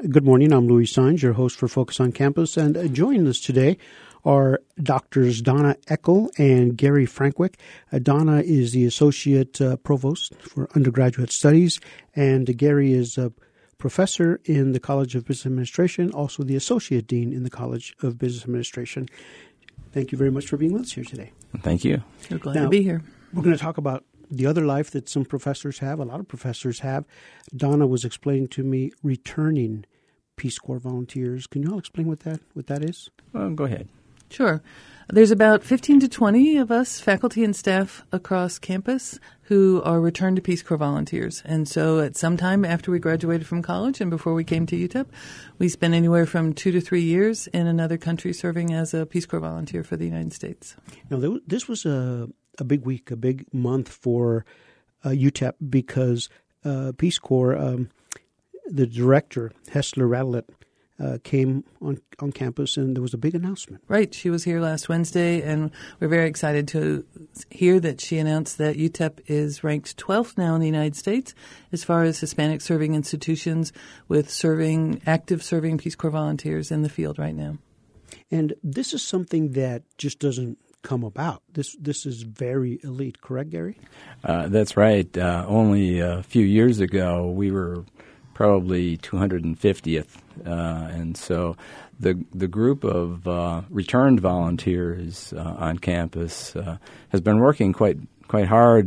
Good morning. I'm Louis Saenz, your host for Focus on Campus, and joining us today are Doctors Donna Eckel and Gary Frankwick. Donna is the Associate Provost for Undergraduate Studies, and Gary is a professor in the College of Business Administration, also the Associate Dean in the College of Business Administration. Thank you very much for being with us here today. Thank you. We're glad to be here. We're going to talk about the other life that some professors have, a lot of professors have. Donna was explaining to me returning Peace Corps volunteers. Can you all explain what that is? Well, go ahead. Sure. There's about 15 to 20 of us, faculty and staff across campus, who are returned to Peace Corps volunteers. And so at some time after we graduated from college and before we came to UTEP, we spent anywhere from 2 to 3 years in another country serving as a Peace Corps volunteer for the United States. Now, this was a big week, a big month for UTEP because Peace Corps, the director, Hessler Radelet, came on campus, and there was a big announcement. Right. She was here last Wednesday, and we're very excited to hear that she announced that UTEP is ranked 12th now in the United States as far as Hispanic serving institutions with active serving Peace Corps volunteers in the field right now. And this is something that just doesn't come about. This is very elite, correct, Gary? That's right. Only a few years ago, we were probably 250th. And so the group of returned volunteers on campus has been working quite hard.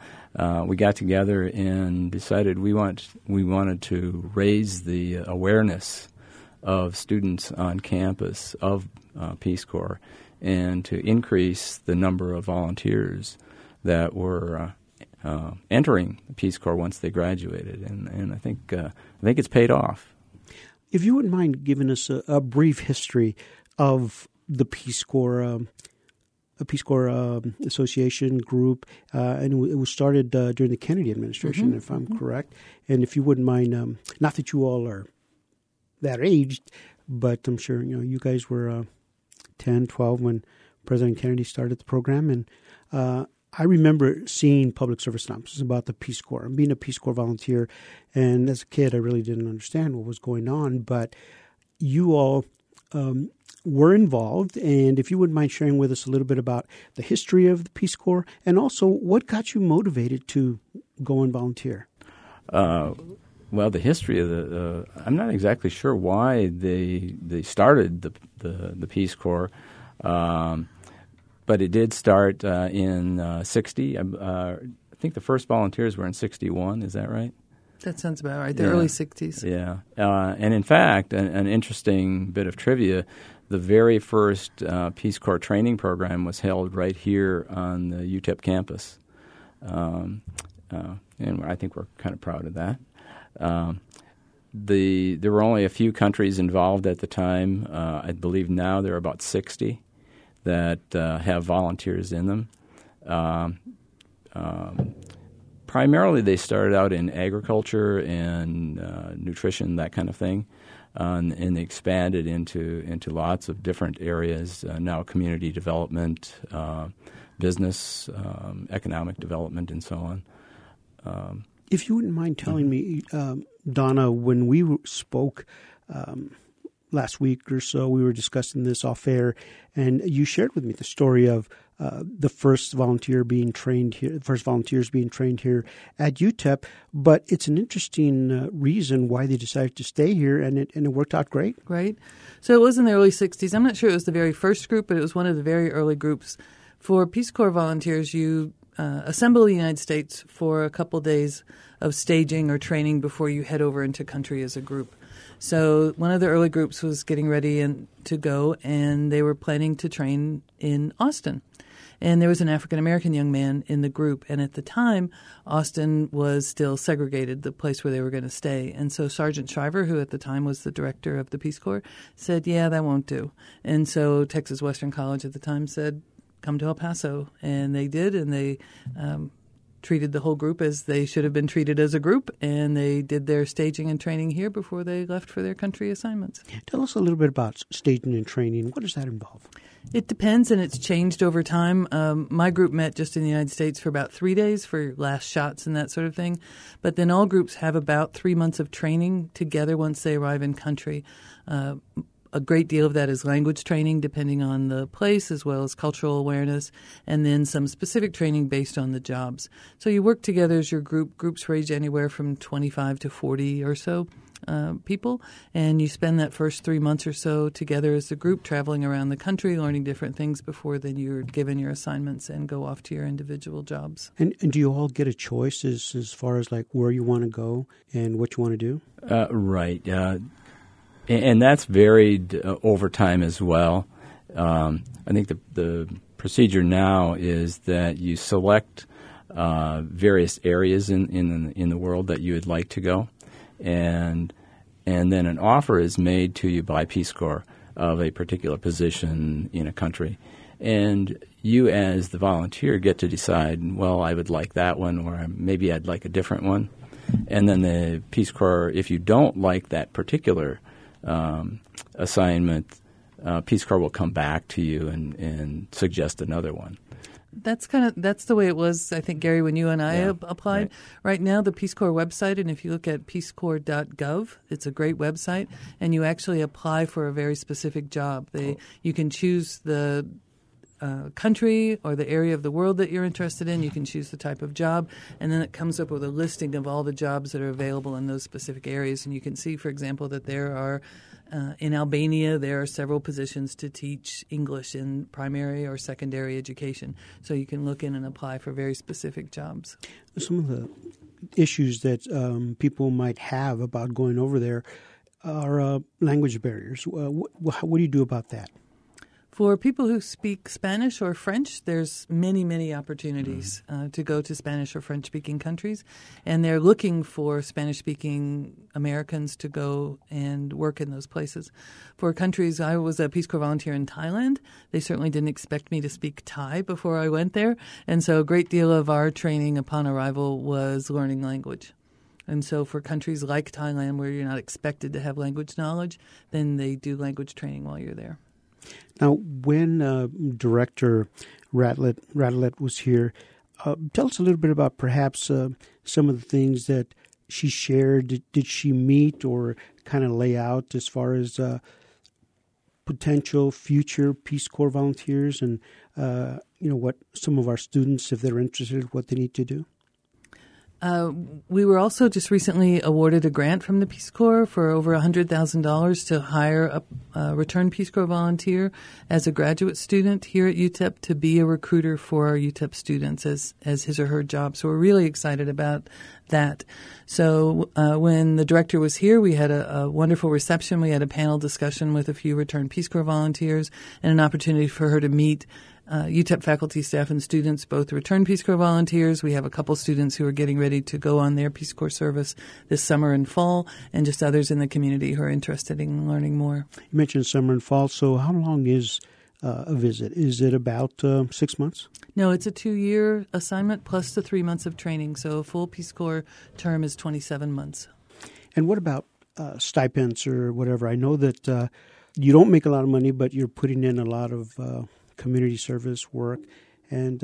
We got together and decided we wanted to raise the awareness of students on campus of Peace Corps and to increase the number of volunteers that were entering the Peace Corps once they graduated, and I think it's paid off. If you wouldn't mind giving us a brief history of the Peace Corps, Association group, and it was started during the Kennedy administration, if I'm correct. And if you wouldn't mind, not that you all are that aged, but I'm sure you guys were 10, 12 when President Kennedy started the program, and I remember seeing public service announcements about the Peace Corps and being a Peace Corps volunteer. And as a kid, I really didn't understand what was going on. But you all were involved. And if you wouldn't mind sharing with us a little bit about the history of the Peace Corps and also what got you motivated to go and volunteer. Well, the history of I'm not exactly sure why they started the Peace Corps. But it did start in 60. I think the first volunteers were in 61. Is that right? That sounds about right. The early 60s. Yeah. And in fact, an interesting bit of trivia, the very first Peace Corps training program was held right here on the UTEP campus. And I think we're kind of proud of that. There were only a few countries involved at the time. I believe now there are about 60. That have volunteers in them. Primarily, they started out in agriculture and nutrition, that kind of thing, and they expanded into lots of different areas. Now, community development, business, economic development, and so on. If you wouldn't mind telling me, Donna, when we spoke last week or so, we were discussing this off air, and you shared with me the story of the first volunteers being trained here at UTEP. But it's an interesting reason why they decided to stay here, and it worked out great. Right. So it was in the early 60s. I'm not sure it was the very first group, but it was one of the very early groups. For Peace Corps volunteers, you assemble the United States for a couple days of staging or training before you head over into country as a group. So one of the early groups was getting ready to go, and they were planning to train in Austin. And there was an African-American young man in the group. And at the time, Austin was still segregated, the place where they were going to stay. And so Sergeant Shriver, who at the time was the director of the Peace Corps, said, yeah, that won't do. And so Texas Western College at the time said, come to El Paso. And they did, and they treated the whole group as they should have been treated as a group, and they did their staging and training here before they left for their country assignments. Tell us a little bit about staging and training. What does that involve? It depends, and it's changed over time. My group met just in the United States for about 3 days for last shots and that sort of thing. But then all groups have about 3 months of training together once they arrive in country. A great deal of that is language training, depending on the place, as well as cultural awareness, and then some specific training based on the jobs. So you work together as your group. Groups range anywhere from 25 to 40 or so people, and you spend that first 3 months or so together as a group, traveling around the country, learning different things before then you're given your assignments and go off to your individual jobs. And do you all get a choice as far as like where you want to go and what you want to do? Right. And that's varied over time as well. I think the procedure now is that you select various areas in the world that you would like to go, and then an offer is made to you by Peace Corps of a particular position in a country. And you as the volunteer get to decide, well, I would like that one, or maybe I'd like a different one. And then the Peace Corps, if you don't like that particular assignment, Peace Corps will come back to you and suggest another one. That's the way it was, I think, Gary, when you and I applied. Right now, the Peace Corps website, and if you look at peacecorps.gov, it's a great website, and you actually apply for a very specific job. You can choose the country or the area of the world that you're interested in. You can choose the type of job, and then it comes up with a listing of all the jobs that are available in those specific areas. And you can see, for example, that there are in Albania, there are several positions to teach English in primary or secondary education. So you can look in and apply for very specific jobs. Some of the issues that people might have about going over there are language barriers. What do you do about that? For people who speak Spanish or French, there's many, many opportunities to go to Spanish or French-speaking countries, and they're looking for Spanish-speaking Americans to go and work in those places. For countries, I was a Peace Corps volunteer in Thailand. They certainly didn't expect me to speak Thai before I went there, and so a great deal of our training upon arrival was learning language. And so for countries like Thailand, where you're not expected to have language knowledge, then they do language training while you're there. Now, when Director Radelet was here, tell us a little bit about perhaps some of the things that she shared. Did she meet or kind of lay out as far as potential future Peace Corps volunteers and, what some of our students, if they're interested, what they need to do? We were also just recently awarded a grant from the Peace Corps for over $100,000 to hire a returned Peace Corps volunteer as a graduate student here at UTEP to be a recruiter for our UTEP students as his or her job. So we're really excited about that. So when the director was here, we had a wonderful reception. We had a panel discussion with a few returned Peace Corps volunteers and an opportunity for her to meet UTEP faculty, staff, and students, both returned Peace Corps volunteers. We have a couple students who are getting ready to go on their Peace Corps service this summer and fall, and just others in the community who are interested in learning more. You mentioned summer and fall, so how long is a visit? Is it about 6 months? No, it's a 2-year assignment plus the 3 months of training, so a full Peace Corps term is 27 months. And what about stipends or whatever? I know that you don't make a lot of money, but you're putting in a lot of community service work and,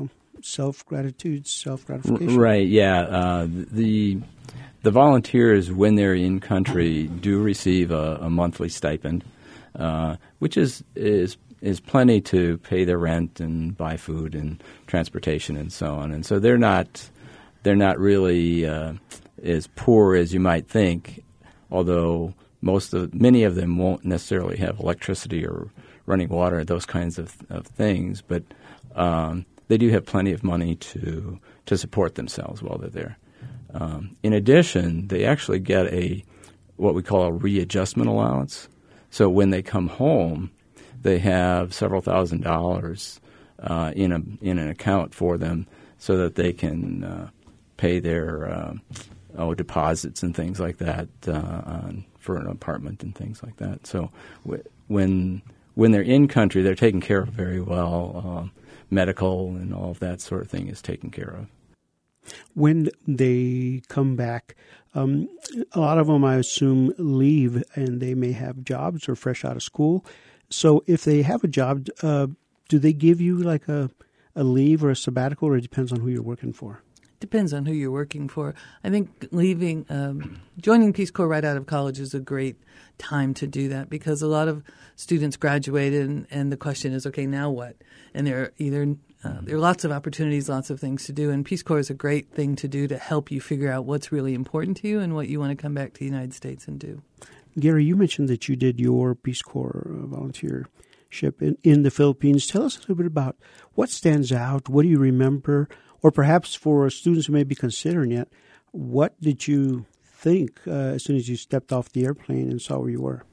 self-gratification. Right, yeah. The volunteers, when they're in country, do receive a monthly stipend, which is plenty to pay their rent and buy food and transportation and so on. And so they're not really as poor as you might think, although many of them won't necessarily have electricity or running water, those kinds of things, but they do have plenty of money to support themselves while they're there. In addition, they actually get what we call a readjustment allowance. So when they come home, they have several $1,000s in an account for them so that they can pay their deposits and things like that for an apartment and things like that. So when they're in country, they're taken care of very well. Medical and all of that sort of thing is taken care of. When they come back, a lot of them, I assume, leave and they may have jobs or fresh out of school. So if they have a job, do they give you like a leave or a sabbatical, or it depends on who you're working for? Depends on who you're working for. I think joining Peace Corps right out of college is a great time to do that, because a lot of students graduated and the question is, okay, now what? And there are lots of opportunities, lots of things to do, and Peace Corps is a great thing to do to help you figure out what's really important to you and what you want to come back to the United States and do. Gary, you mentioned that you did your Peace Corps volunteership in the Philippines. Tell us a little bit about what stands out. What do you remember? Or perhaps for students who may be considering it, what did you think as soon as you stepped off the airplane and saw where you were?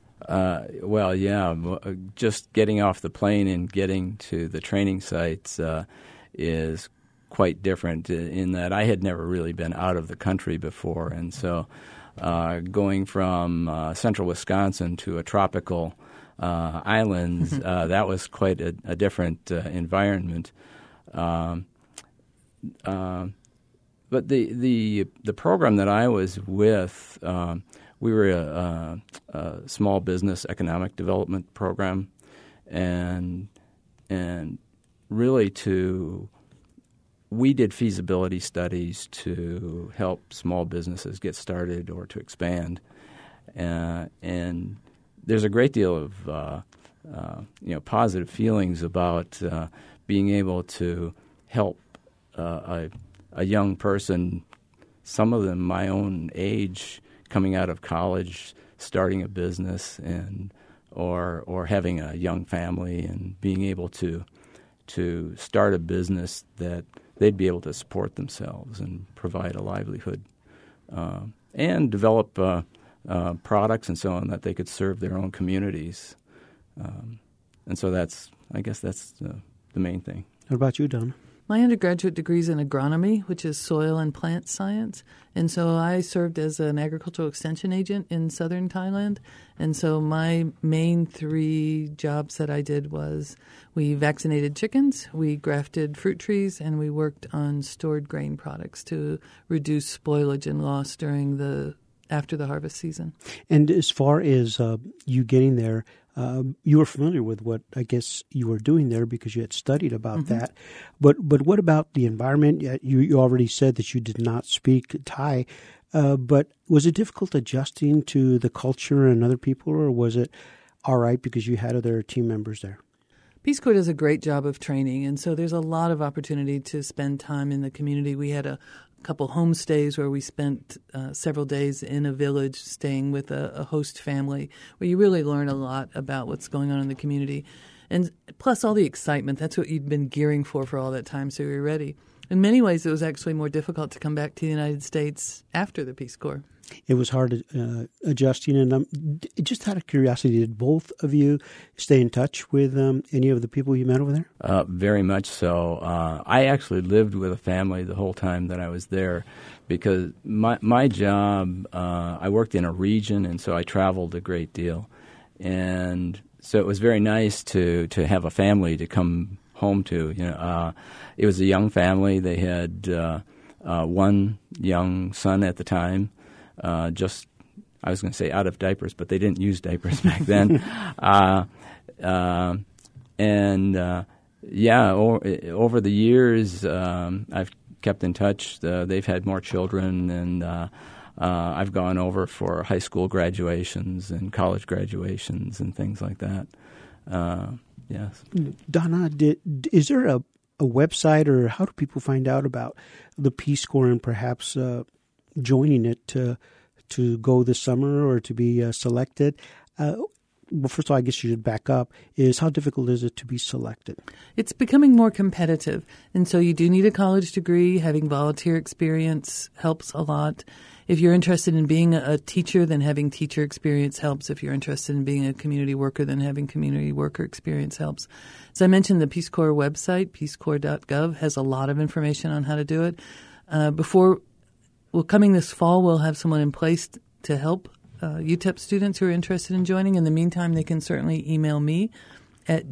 Just getting off the plane and getting to the training sites is quite different in that I had never really been out of the country before. And so going from central Wisconsin to a tropical islands, that was quite a different environment. But the program that I was with, we were a small business economic development program, and really we did feasibility studies to help small businesses get started or to expand, and there's a great deal of positive feelings about being able to help a young person, some of them my own age, coming out of college, starting a business, and or having a young family, and being able to start a business that they'd be able to support themselves and provide a livelihood, and develop products and so on that they could serve their own communities. And so I guess that's the main thing. What about you, Donna? My undergraduate degree is in agronomy, which is soil and plant science. And so I served as an agricultural extension agent in southern Thailand. And so my main 3 jobs that I did was we vaccinated chickens, we grafted fruit trees, and we worked on stored grain products to reduce spoilage and loss after the harvest season. And as far as you getting there, you were familiar with what I guess you were doing there because you had studied about that. But what about the environment? You already said that you did not speak Thai, but was it difficult adjusting to the culture and other people, or was it all right because you had other team members there? Peace Corps does a great job of training, and so there's a lot of opportunity to spend time in the community. We had a couple homestays where we spent several days in a village staying with a host family, where you really learn a lot about what's going on in the community. And plus all the excitement, that's what you'd been gearing for all that time, so you're ready. In many ways, it was actually more difficult to come back to the United States after the Peace Corps. It was hard adjusting. And just out of curiosity, did both of you stay in touch with any of the people you met over there? Very much so. I actually lived with a family the whole time that I was there because my job, I worked in a region, and so I traveled a great deal. And so it was very nice to have a family to come home to. It was a young family. They had one young son at the time. I was going to say out of diapers, but they didn't use diapers back then. Over the years, I've kept in touch. They've had more children, and I've gone over for high school graduations and college graduations and things like that. Yes. Donna, is there a website, or how do people find out about the Peace Corps and perhaps joining it to go this summer or to be selected? Well, first of all, I guess you should back up. Is how difficult is it to be selected? It's becoming more competitive, and so you do need a college degree. Having volunteer experience helps a lot. If you're interested in being a teacher, then having teacher experience helps. If you're interested in being a community worker, then having community worker experience helps. As I mentioned, the Peace Corps website, peacecorps.gov, has a lot of information on how to do it. Coming this fall, we'll have someone in place to help UTEP students who are interested in joining. In the meantime, they can certainly email me at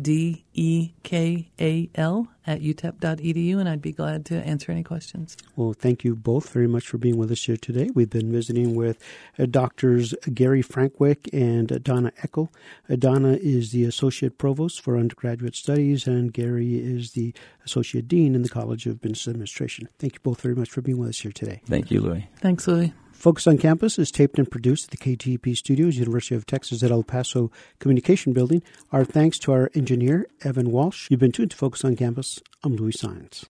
dekal@utep.edu, and I'd be glad to answer any questions. Well, thank you both very much for being with us here today. We've been visiting with Doctors Gary Frankwick and Donna Eckel. Donna is the Associate Provost for Undergraduate Studies, and Gary is the Associate Dean in the College of Business Administration. Thank you both very much for being with us here today. Thank you, Louis. Thanks, Louis. Focus on Campus is taped and produced at the KTEP Studios, University of Texas at El Paso Communication Building. Our thanks to our engineer, Evan Walsh. You've been tuned to Focus on Campus. I'm Louis Science.